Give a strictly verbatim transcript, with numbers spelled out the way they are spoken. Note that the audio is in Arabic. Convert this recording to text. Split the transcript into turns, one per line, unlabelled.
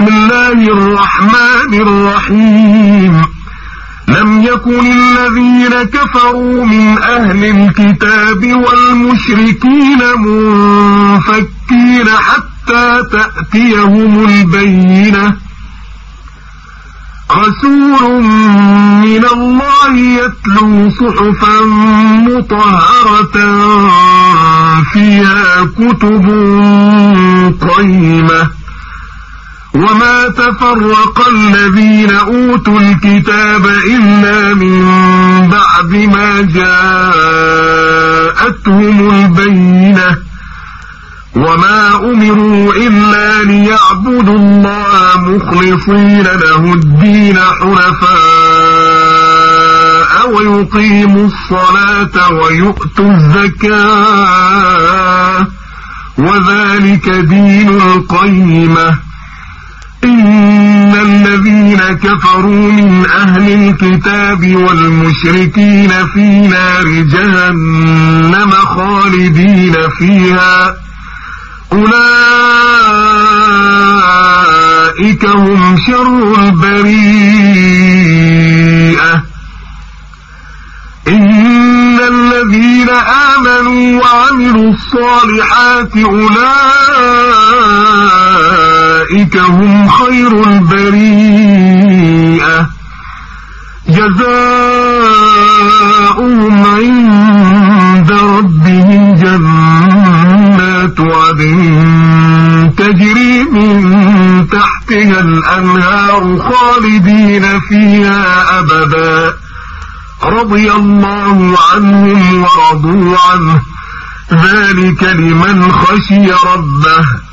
بسم الله الرحمن الرحيم لم يكن الذين كفروا من أهل الكتاب والمشركين منفكين حتى تأتيهم البينة رسول من الله يتلو صحفا مطهرة فيها كتب قيمة وما تفرق الذين أوتوا الكتاب إلا من بعد ما جاءتهم البينة وما أمروا إلا ليعبدوا الله مخلصين له الدين حنفاء ويقيموا الصلاة ويؤتوا الزكاة وذلك دين القيمة إن الذين كفروا من أهل الكتاب والمشركين في نار جهنم خالدين فيها أولئك هم شر البريئة إن الذين آمنوا وعملوا الصالحات أولئك هم خير البريئة جزاؤهم عند ربهم جنات عدن تجري من تحتها الأنهار خالدين فيها أبدا رضي الله عنهم ورضوا عنه ذلك لمن خشي ربه